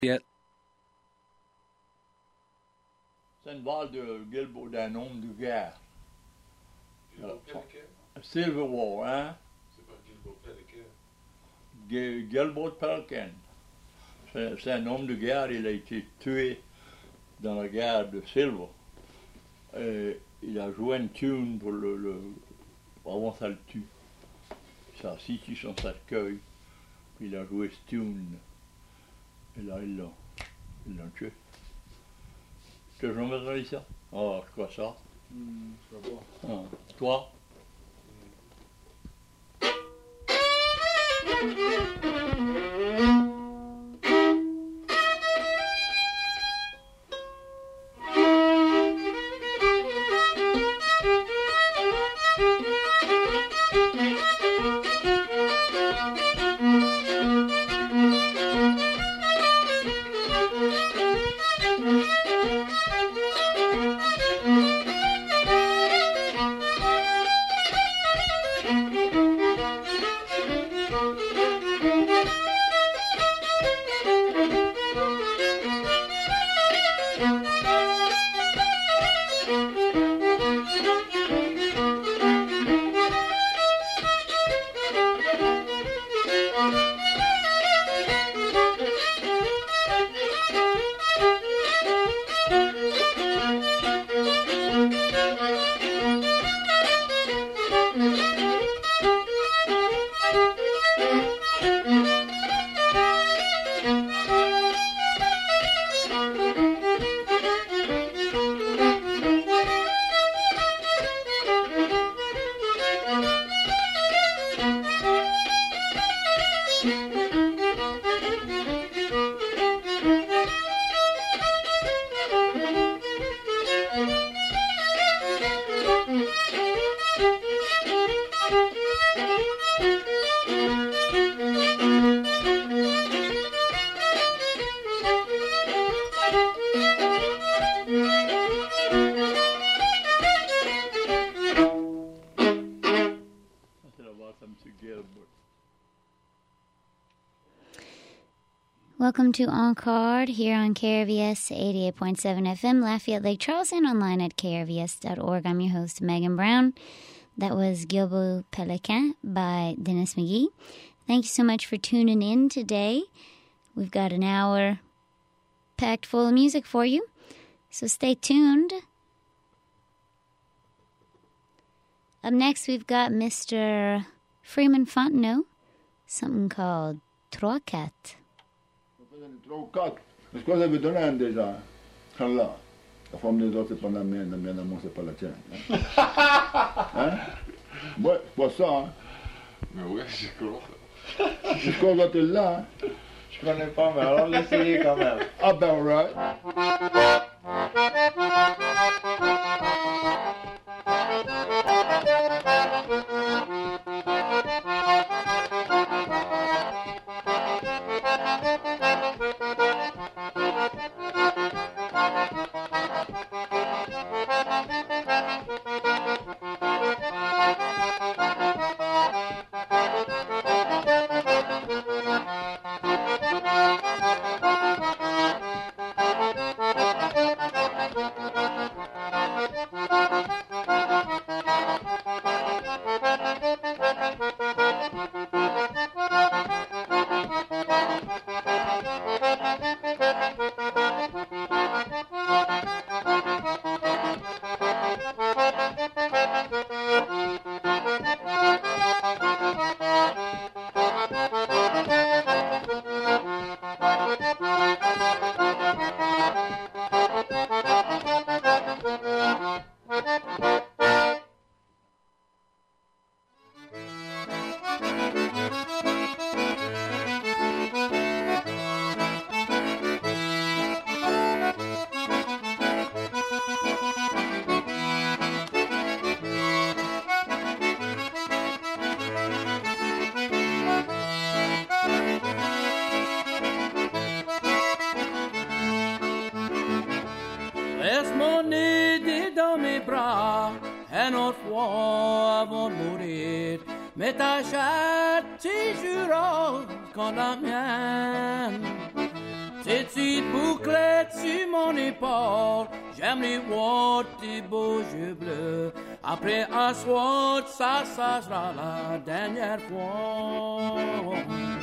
Yet. C'est une balle de Gilbo d'un homme de guerre. Gilbo Pelican? Silver War, hein? C'est pas Gilbo Pelican. Gilbo Pelican. C'est un homme de guerre, il a été tué dans la guerre de Silver. Et il a joué une tune pour avant ça le tue. Il s'est assis sur son cercueil, puis il a joué cette tune. Et là, ils l'ont tué. Tu as jamais entendu ça? Ah, je crois ça. Je vois pas. Ah. Toi? Welcome to Encore here on KRVS 88.7 FM, Lafayette Lake Charles, and online at krvs.org. I'm your host, Megan Brown. That was Gilbo Pelican by Dennis McGee. Thank you so much for tuning in today. We've got an hour packed full of music for you, so stay tuned. Up next, we've got Mr. Freeman Fontenot, something called Trois Quatre. 3 ou 4. Mais ce que vous avez donné déjà, là, la forme des autres, c'est pas la mienne d'amour, c'est pas la tienne. Hein? Ouais, c'est pas ça, hein? Mais oui, je crois. Je crois que t'es là, hein? Je connais pas, mais alors l'essayer quand même. Ah ben, alright. Laisse mon idée dans mes bras, un autre fois avant de mourir. Mais ta chatte, tu juras comme la mienne. Tu petites bouclettes sur mon épaule. J'aime les voir tes beaux yeux bleus. Après un soir, ça sera la dernière fois.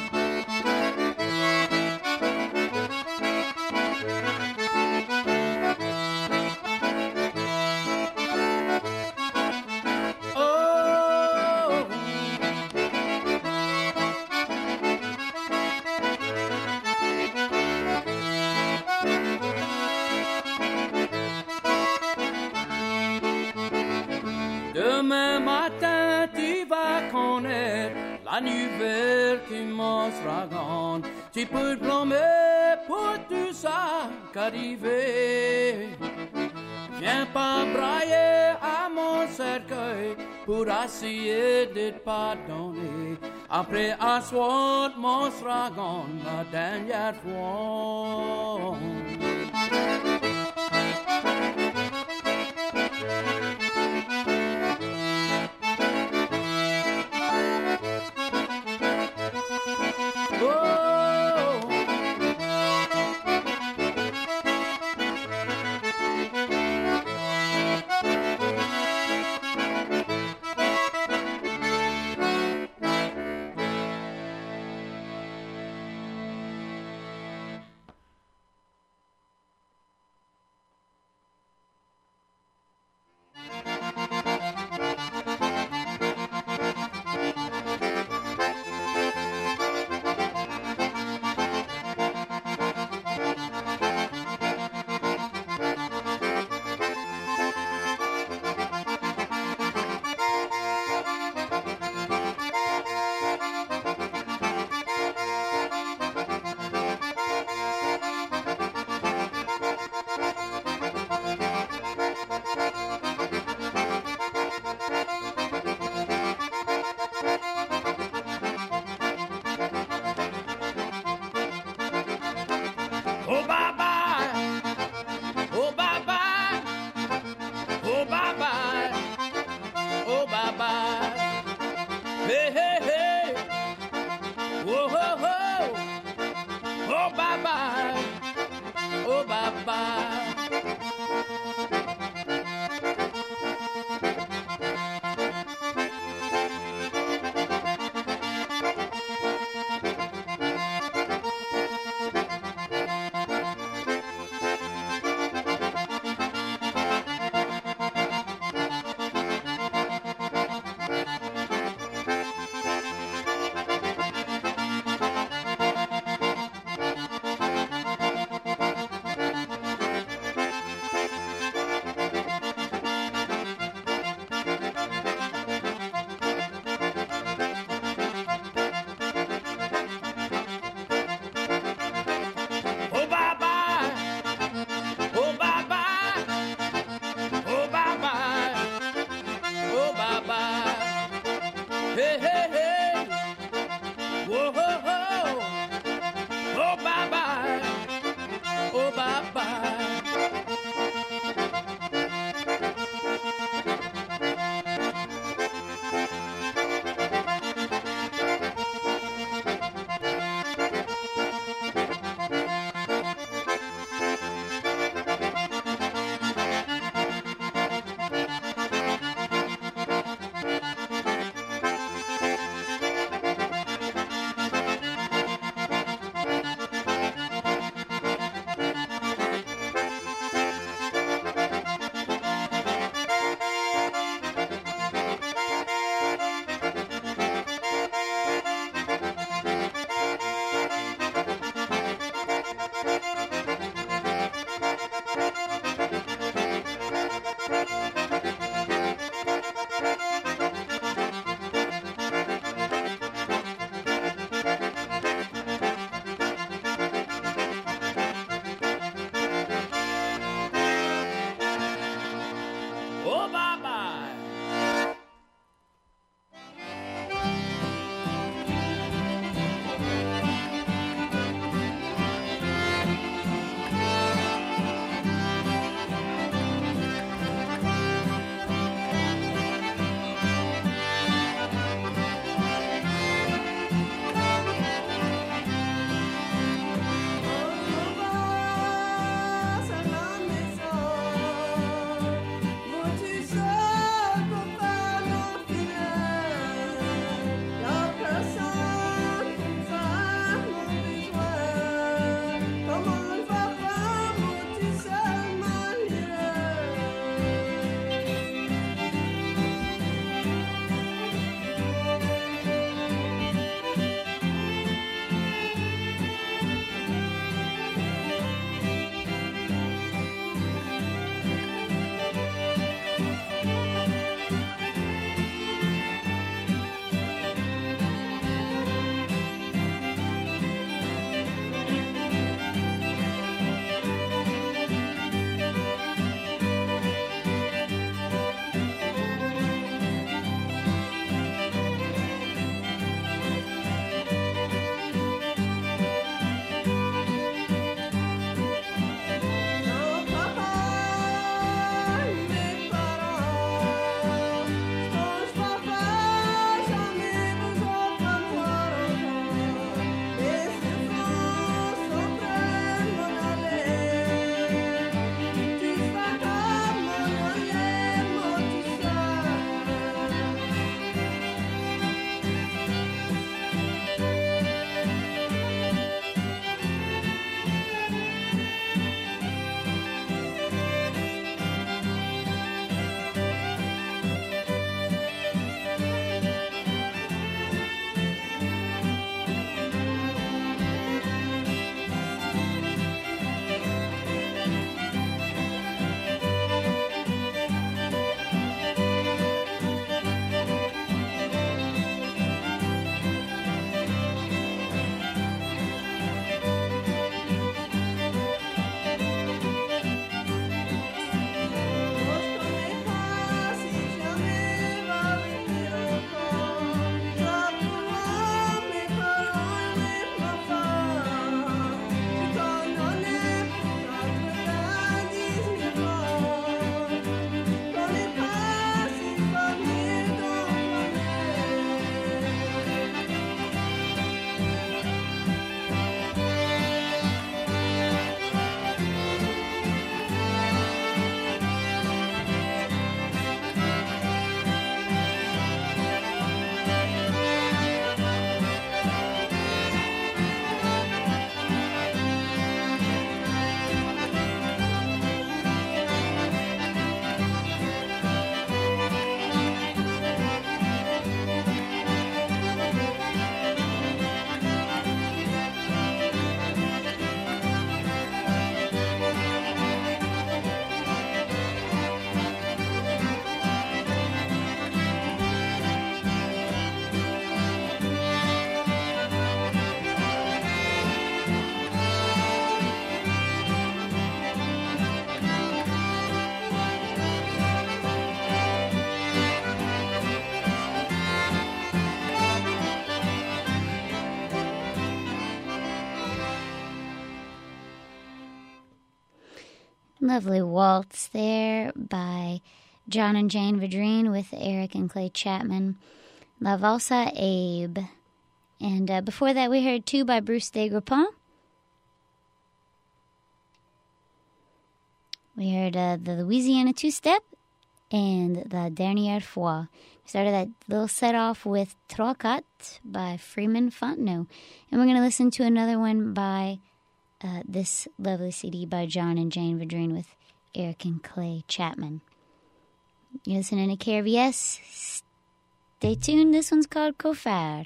Demain matin, tu vas connaître la nouvelle qui m'en sera grande. Tu peux te blâmer pour tout ça qu'arrivé. Viens pas brailler à mon cercueil pour essayer de te pardonner. Après un soir, m'en sera grande la dernière fois. Lovely waltz there by John and Jane Vadrine with Eric and Clay Chapman. La Valsa Abe. And before that, we heard Two by Bruce Degrapont. We heard the Louisiana Two-Step and the Dernière Fois. We started that little set off with Trois Quatre by Freeman Fontenot. And we're going to listen to another one by this lovely CD by John and Jane Vadrine with Eric and Clay Chapman. You're listening to KRVS. Stay tuned. This one's called Cofard.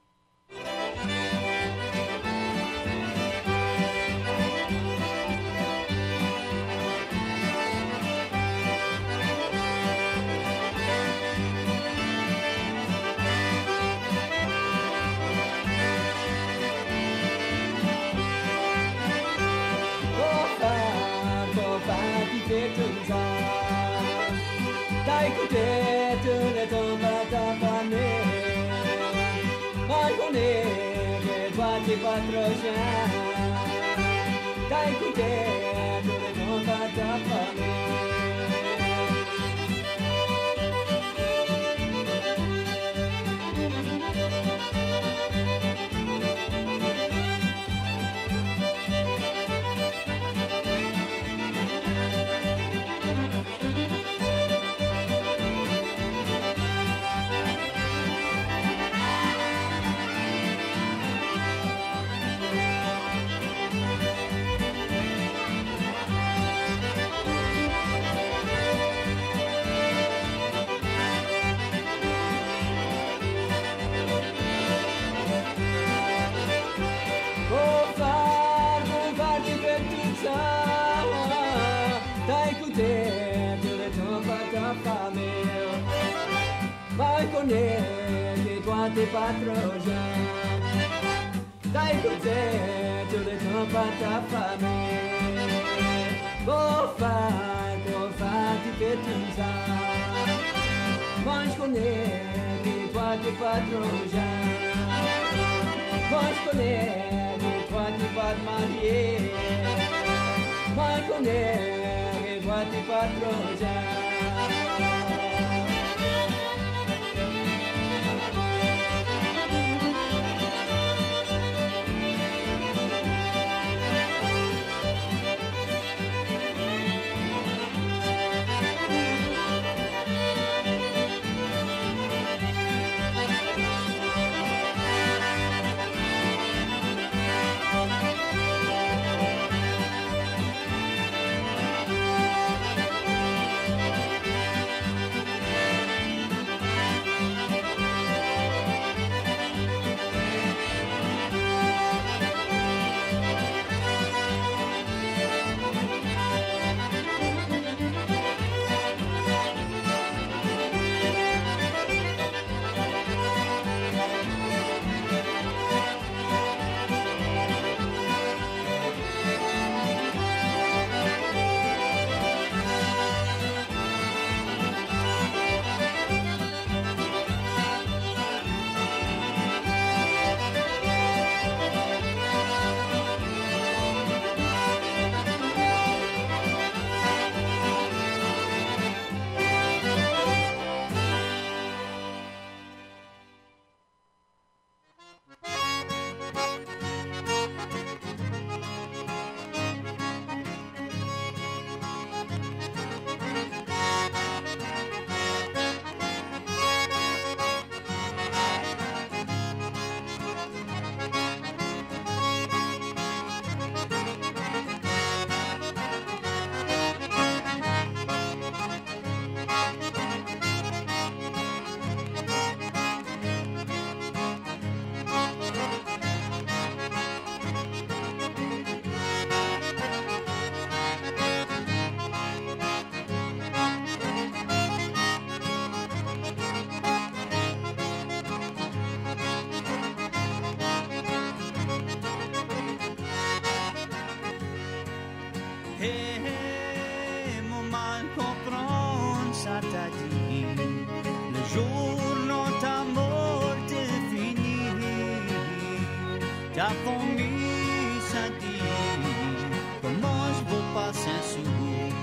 Che toi t'es pas trop jeune, t'as écouté tous les temps par ta famille. Beaufort, tu fais tout ça. Moi je connais que toi t'es pas trop jeune. Moi je connais que toi t'es pas te marier. Moi je connais que toi t'es pas trop jeune. Le giorno ta morte finì, ta famiglia sa di, come je veux passer sur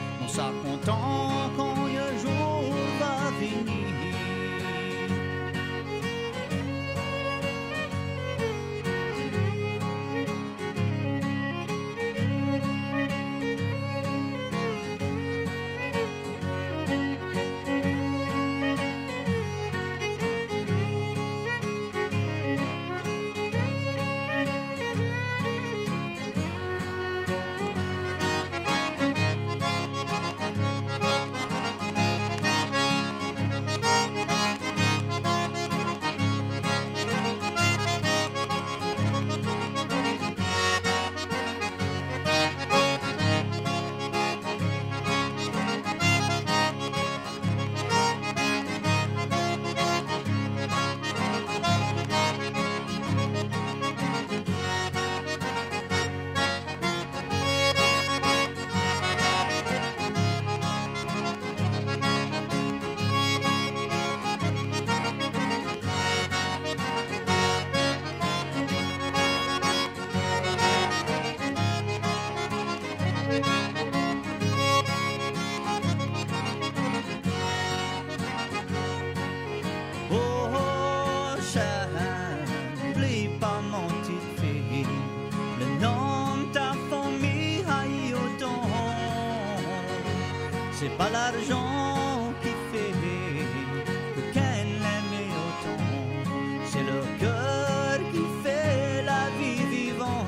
C'est pas l'argent qui fait que qu'elle l'aimait autant, c'est le cœur qui fait la vie vivante.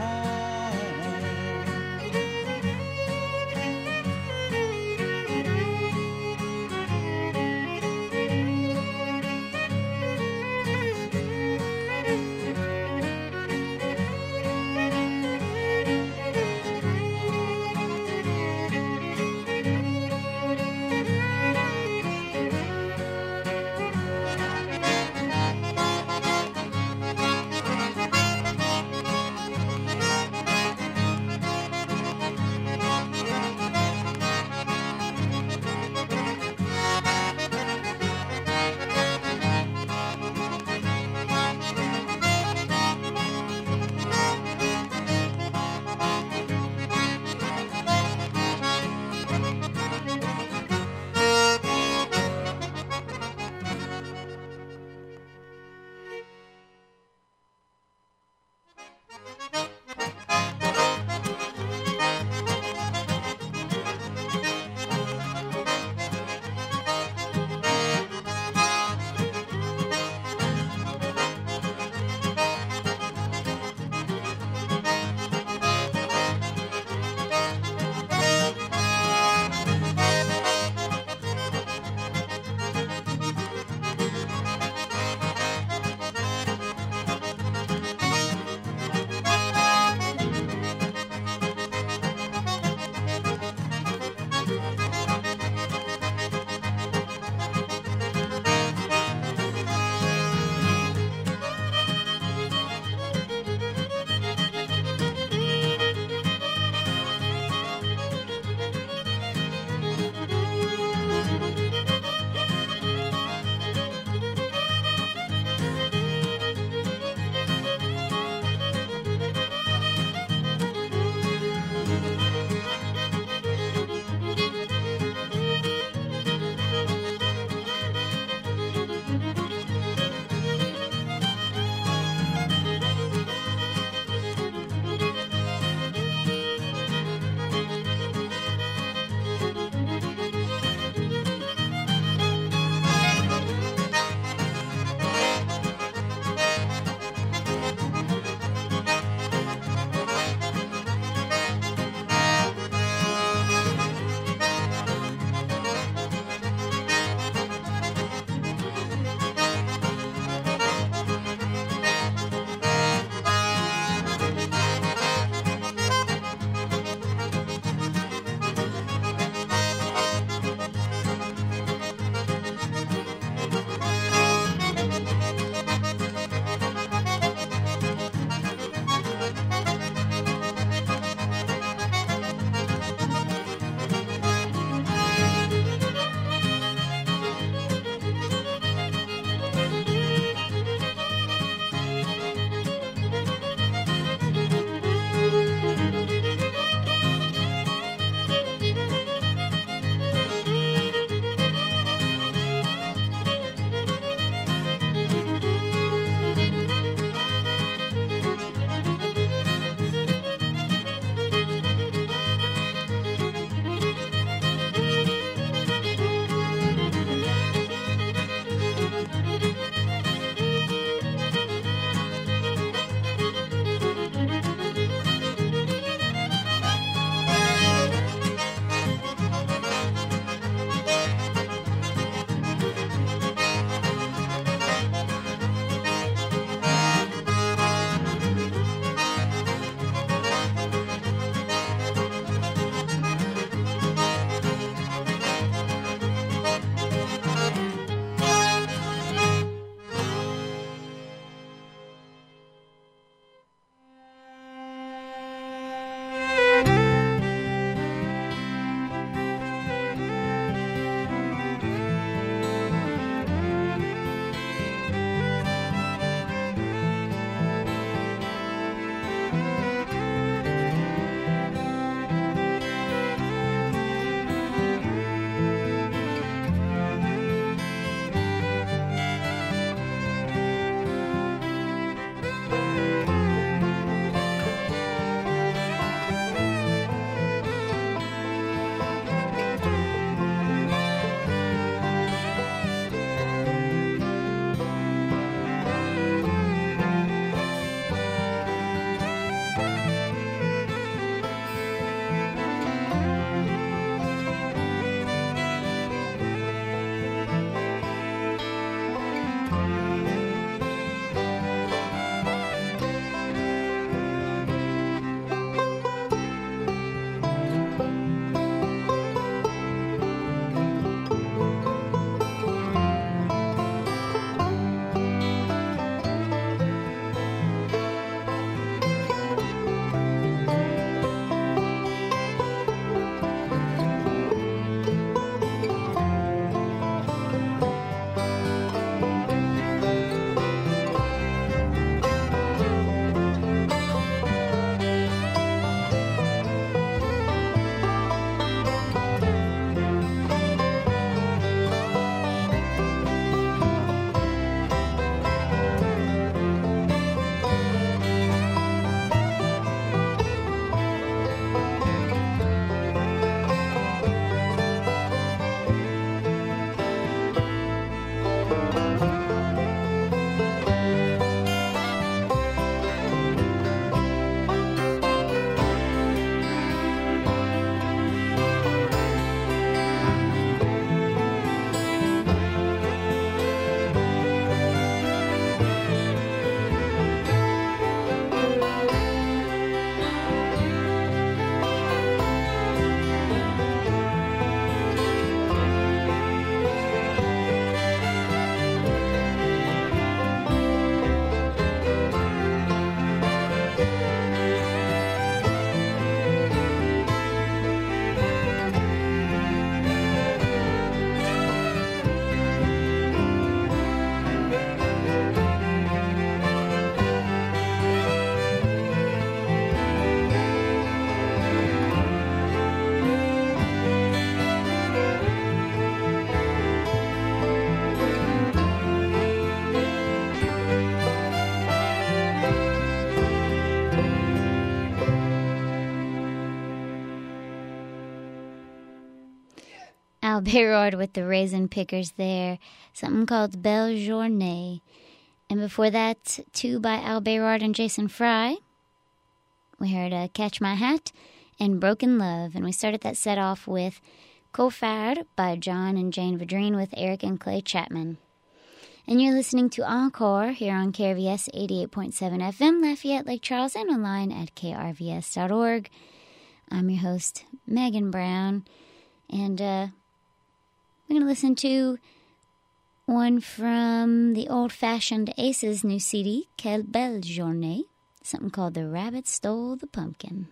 Al Bayrard with the Raisin Pickers there. Something called Belle Journée. And before that, two by Al Bayrard and Jason Fry. We heard Catch My Hat and Broken Love. And we started that set off with Cofard by John and Jane Vadrine with Eric and Clay Chapman. And you're listening to Encore here on KRVS 88.7 FM, Lafayette, Lake Charles, and online at krvs.org. I'm your host, Megan Brown. And we're going to listen to one from the old-fashioned Aces' new CD, Quelle Belle Journée, something called The Rabbit Stole the Pumpkin.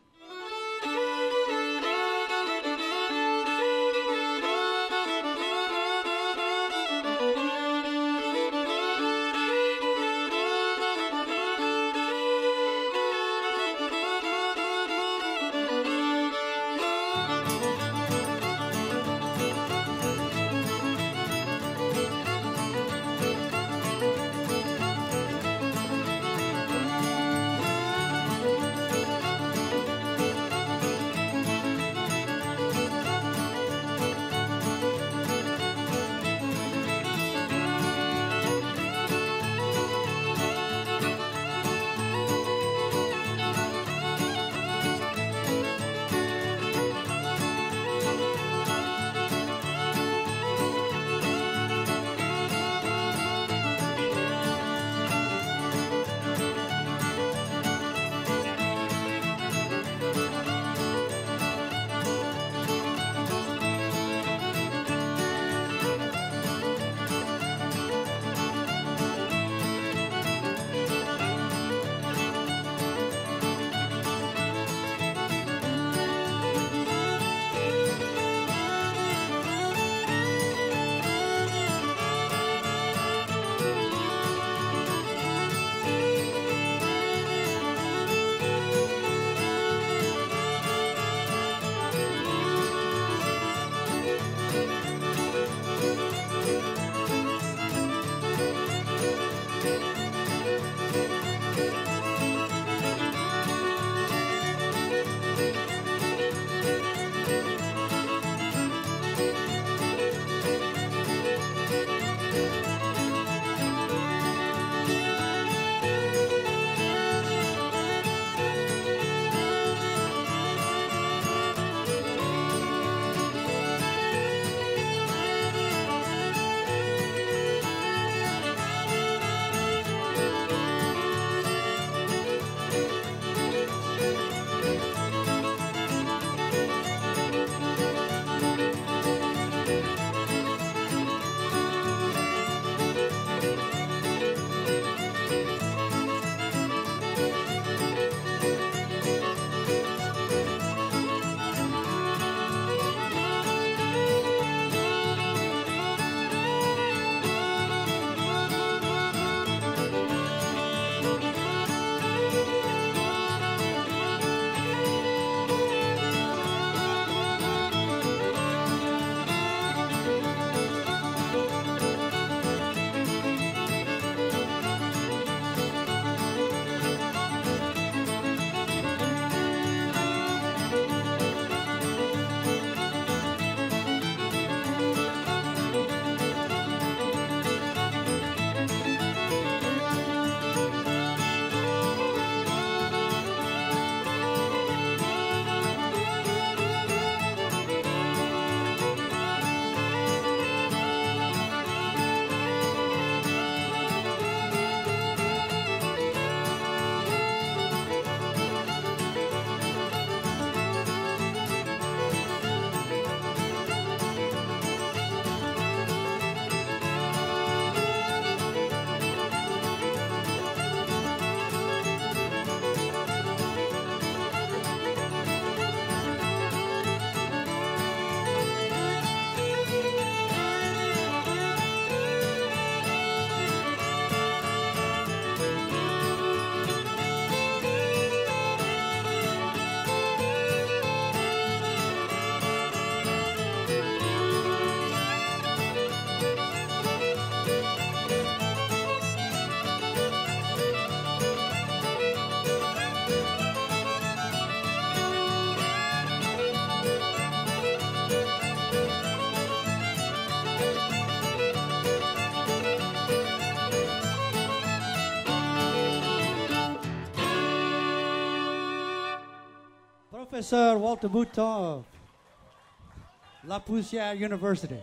Professeur Walter Bouton of La Poussière University.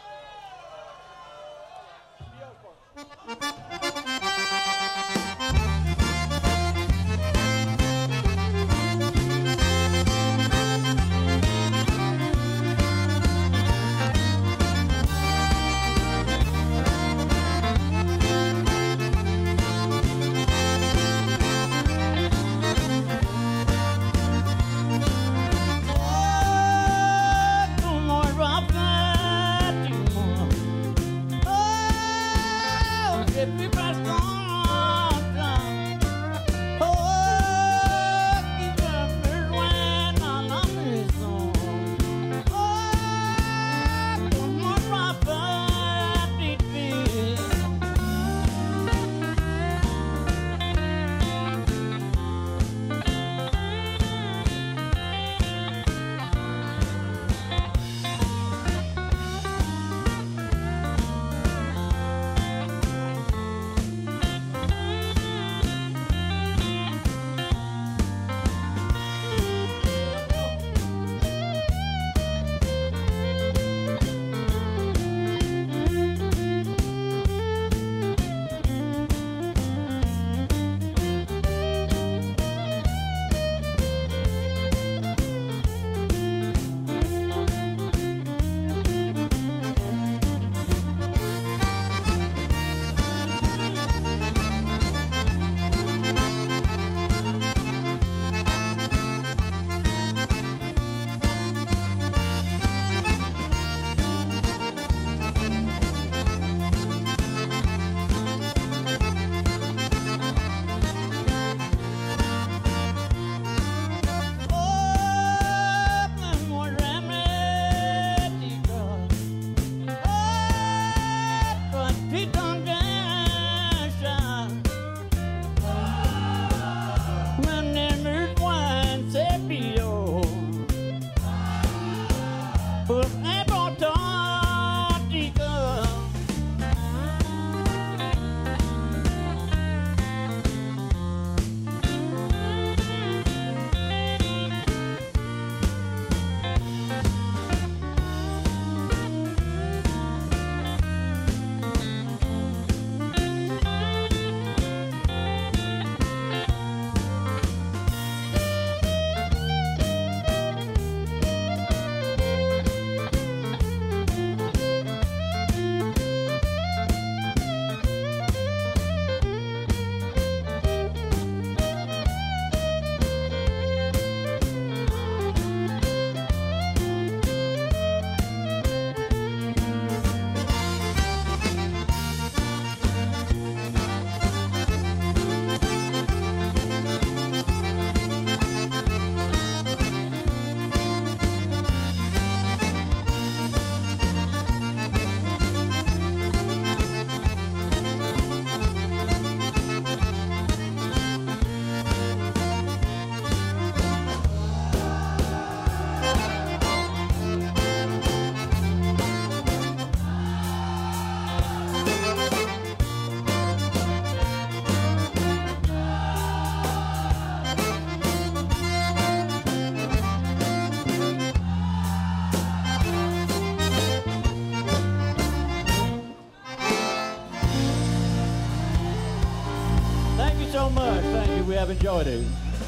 We have enjoyed it.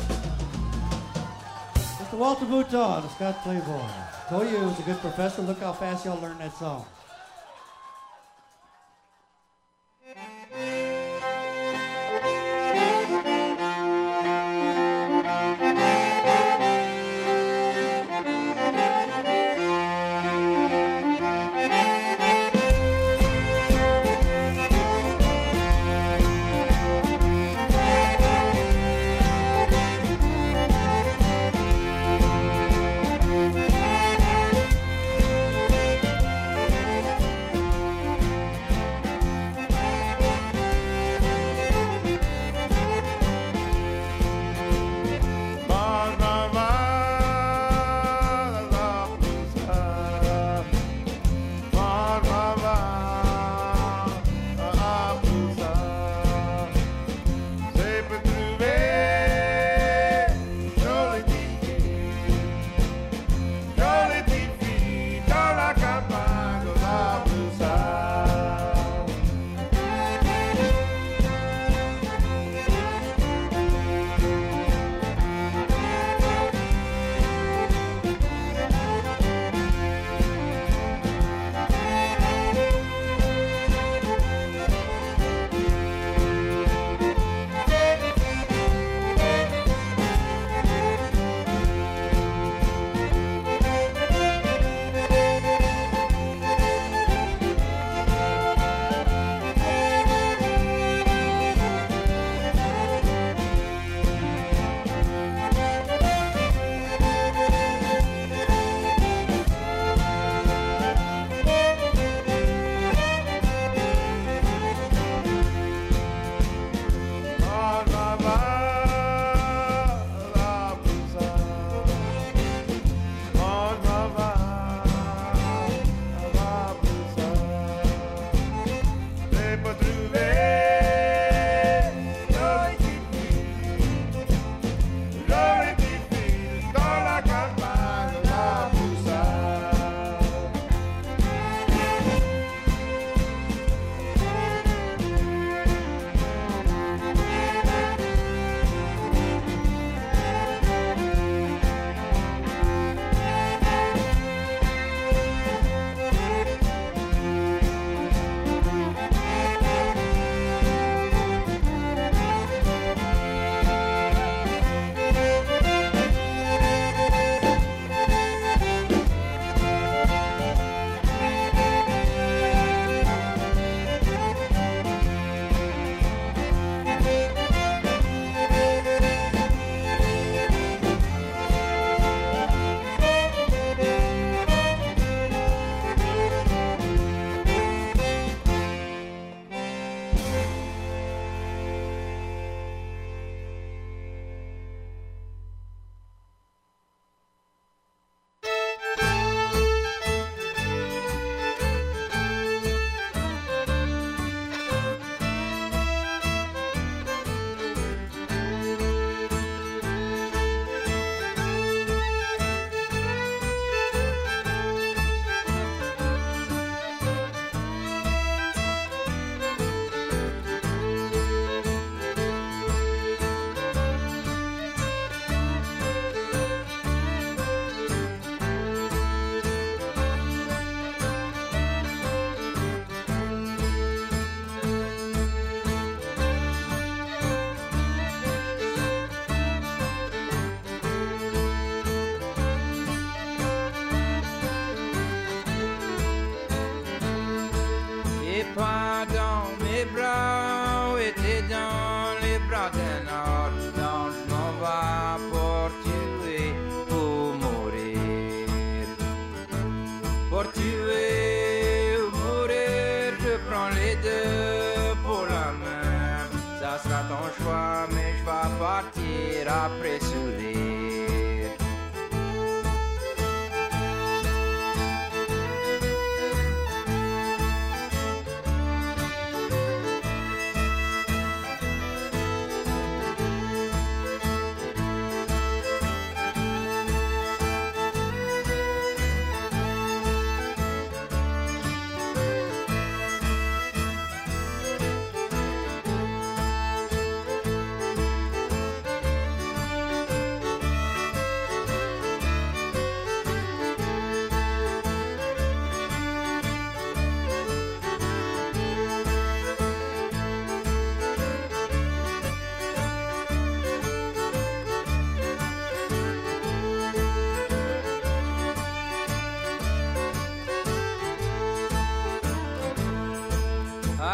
Mr. Walter Bouton, the Scott Playboy. Told you he was a good professor. Look how fast y'all learn that song.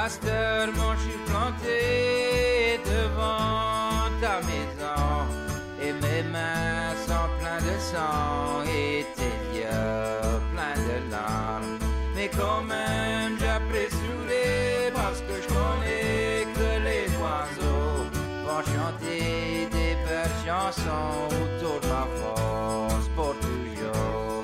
À cette heure, moi, je suis planté devant ta maison et mes mains sont pleines de sang et tes yeux pleins de larmes. Mais quand même, j'apprécierai parce que je connais que les oiseaux vont chanter des belles chansons autour de ma France pour toujours.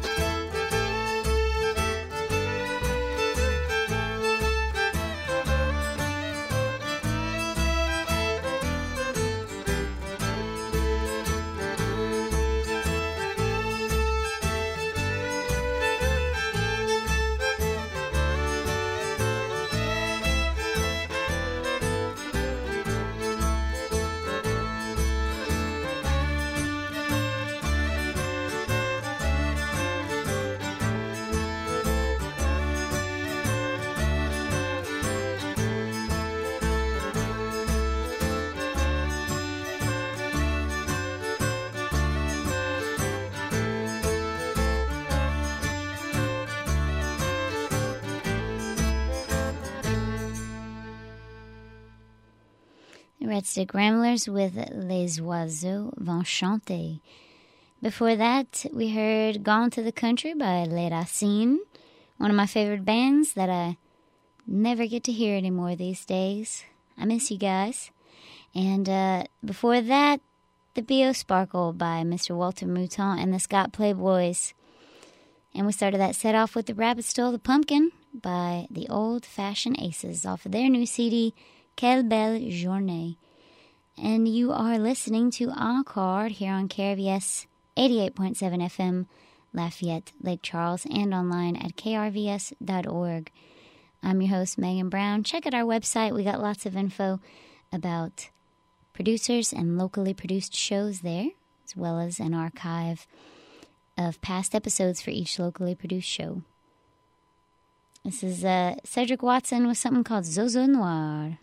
Red Stick Ramblers with Les Oiseaux Vont Chanter. Before that, we heard Gone to the Country by Les Racines, one of my favorite bands that I never get to hear anymore these days. I miss you guys. And before that, The B.O. Sparkle by Mr. Walter Mouton and the Scott Playboys. And we started that set off with The Rabbit Stole the Pumpkin by the Old Fashioned Aces off of their new CD, Quelle Belle Journée. And you are listening to Encore here on KRVS 88.7 FM, Lafayette, Lake Charles, and online at krvs.org. I'm your host, Megan Brown. Check out our website. We got lots of info about producers and locally produced shows there, as well as an archive of past episodes for each locally produced show. This is Cedric Watson with something called Zozo Noir.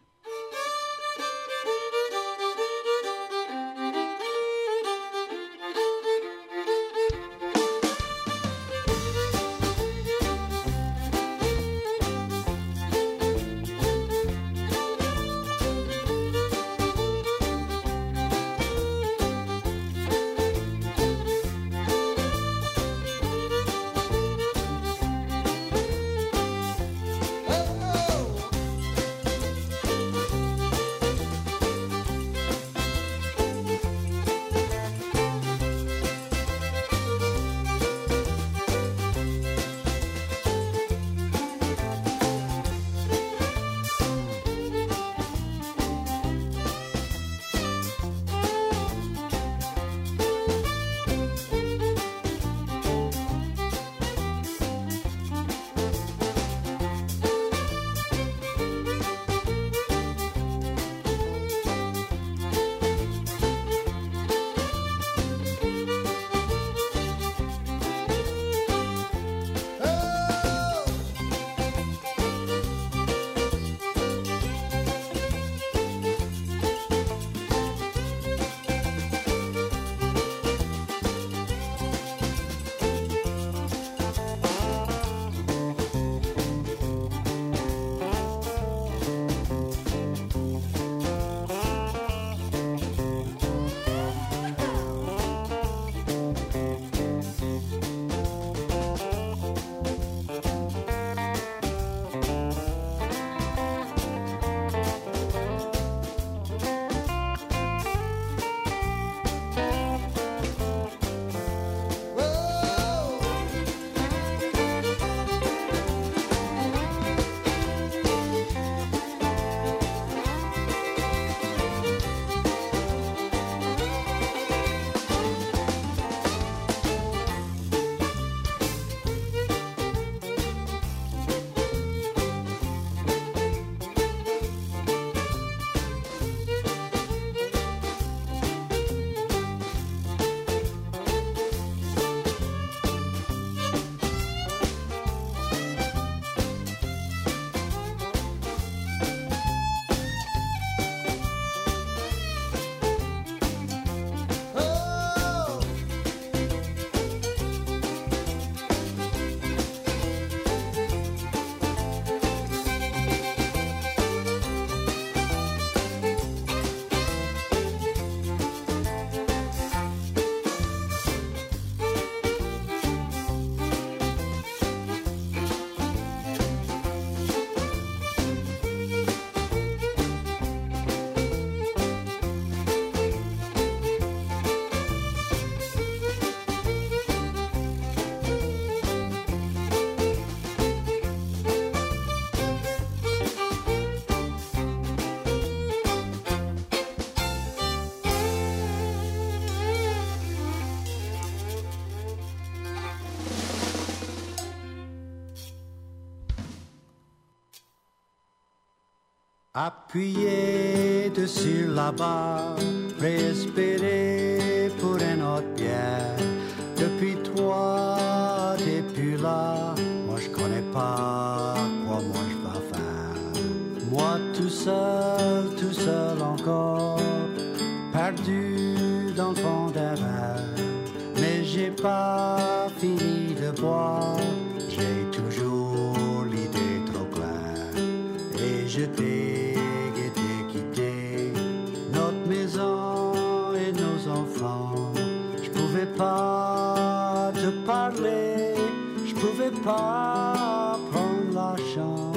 Appuyez dessus la barre, espérer pour une autre bière. Depuis toi, t'es plus là. Moi je connais pas quoi moi je vais faire. Moi tout seul encore, perdu dans le fond d'un verre. Mais j'ai pas fini de boire, j'ai toujours l'idée trop claire. Et je t'ai quitté, notre maison et nos enfants. Je pouvais pas te parler, je pouvais pas prendre la chance.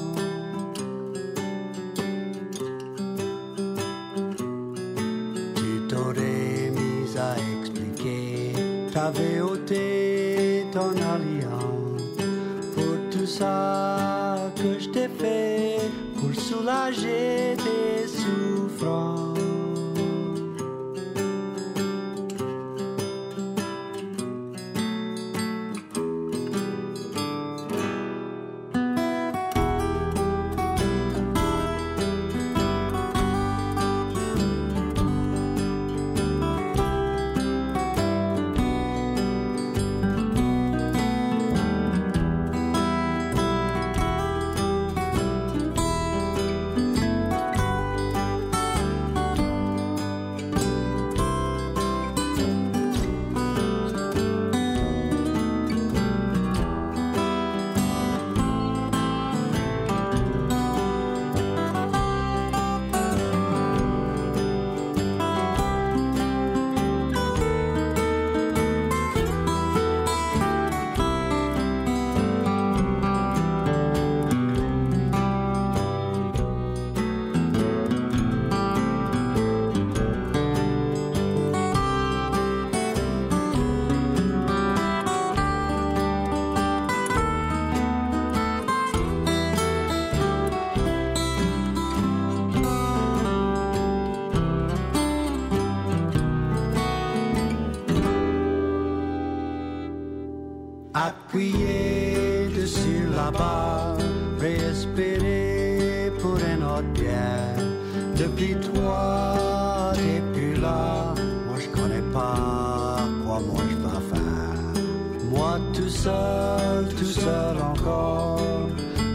Tu t'aurais mis à expliquer, t'avais ôté ton alliance pour tout ça que je t'ai fait, pour soulager tes souffrances. Appuyez dessus la barre, espérer pour une autre bière. Depuis toi, t'es plus là. Moi je connais pas quoi moi je vais faire. Moi tout seul encore,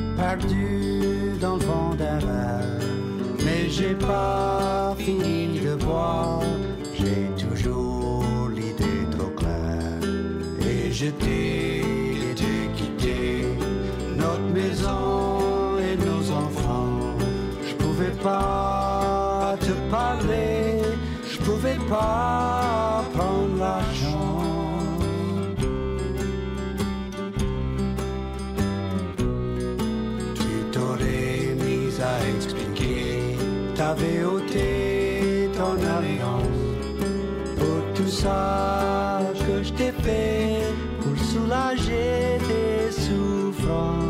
perdu dans le fond d'un verre. Mais j'ai pas fini de boire, j'ai toujours l'idée trop claire. Et je t'ai quitté, notre maison et nos enfants. Je pouvais pas te parler, je pouvais pas prendre la chance. Tu t'aurais mis à expliquer, t'avais ôté ton alliance pour tout ça que je t'ai fait, pour soulager tes souffrances.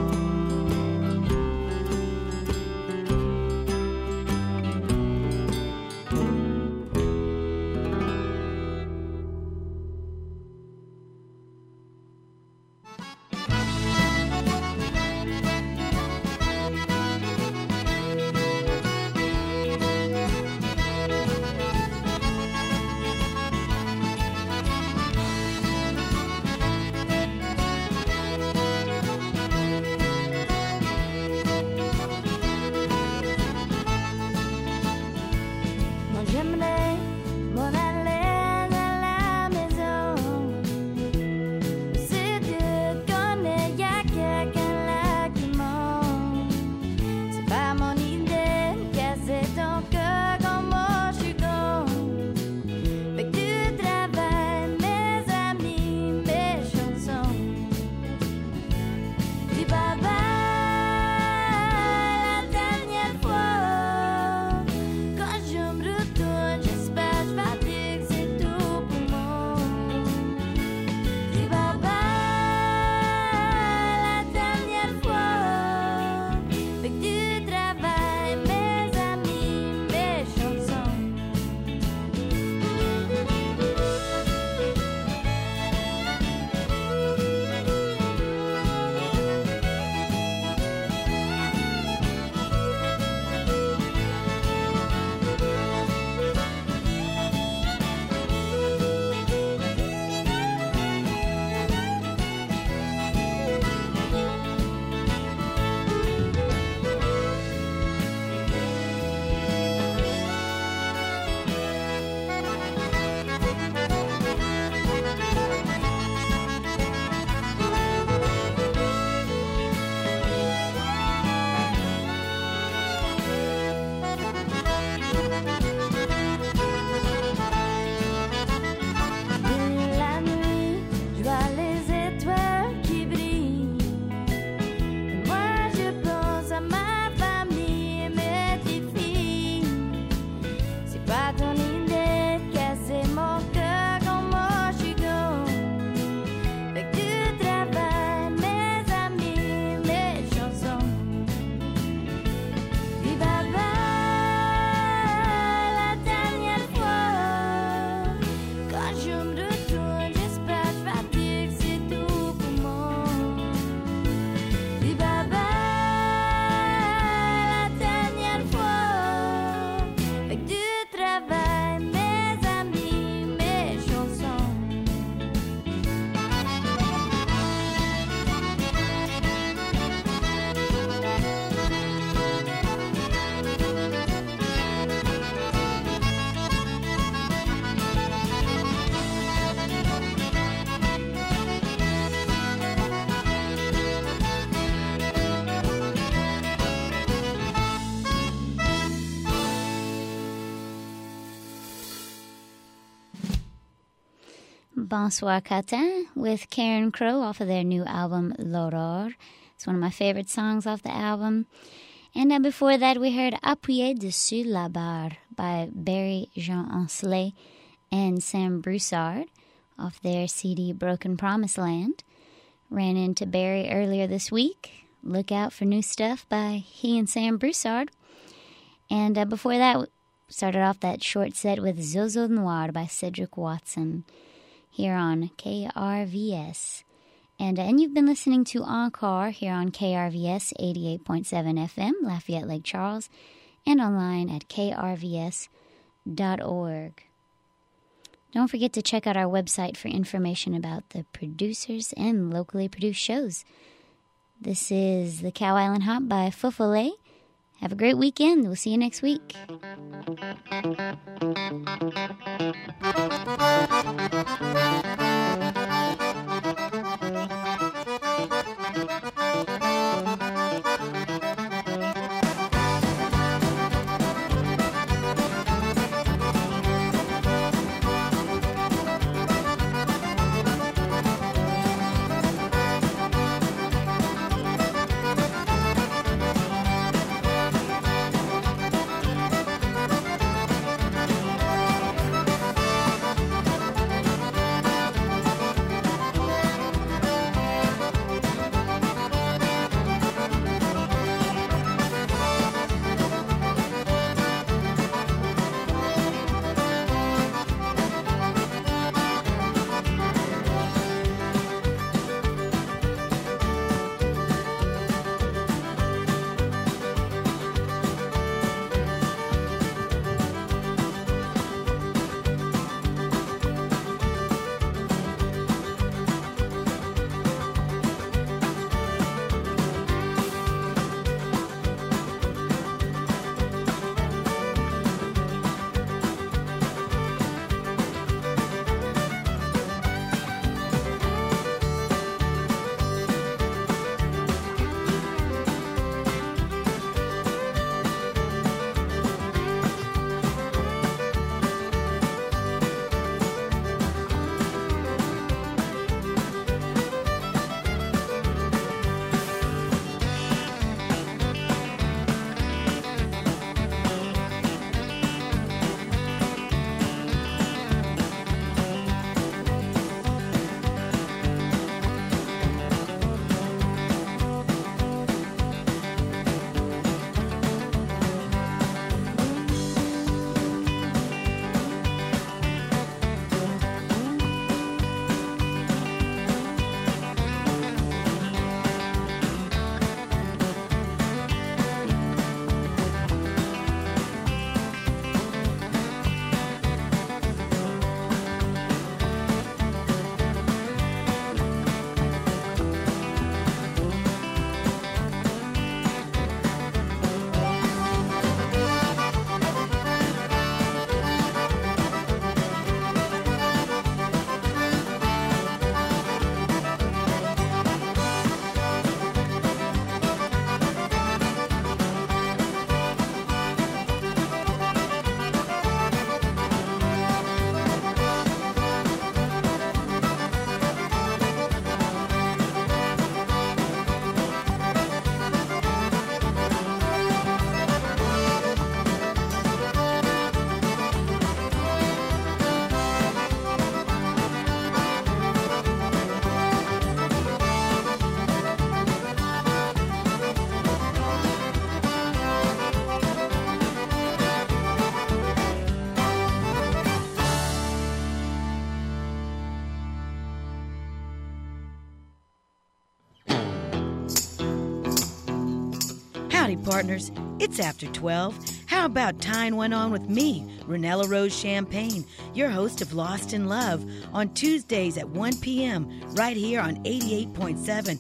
Bonsoir Catin with Karen Crow off of their new album, L'Aurore. It's one of my favorite songs off the album. And before that, we heard Appuyé dessus la barre by Barry Jean Ancelet and Sam Broussard off their CD Broken Promised Land. Ran into Barry earlier this week. Look out for new stuff by he and Sam Broussard. And before that, started off that short set with Zozo Noir by Cedric Watson here on KRVS. And you've been listening to Encore here on KRVS 88.7 FM, Lafayette Lake Charles, and online at krvs.org. Don't forget to check out our website for information about the producers and locally produced shows. This is the Cow Island Hop by Fofole. Have a great weekend. We'll see you next week. Howdy, partners. It's after 12. How about tying one on with me, Renella Rose Champagne, your host of Lost in Love, on Tuesdays at 1 p.m. right here on 88.7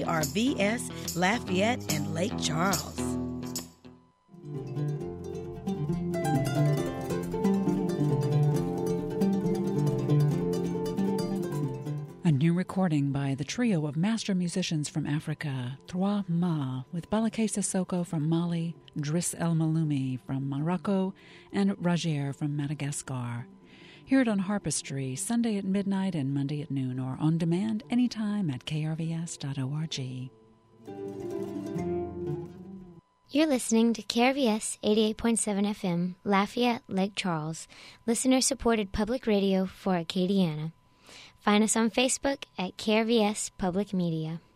KRVS, Lafayette, and Lake Charles. A new recording by the trio of master musicians from Africa, Trois Ma, with Balake Sissoko from Mali, Driss El Maloumi from Morocco, and Rajer from Madagascar. Hear it on Harpistry, Sunday at midnight and Monday at noon, or on demand anytime at krvs.org. You're listening to KRVS 88.7 FM, Lafayette, Lake Charles, listener-supported public radio for Acadiana. Find us on Facebook at KRVS Public Media.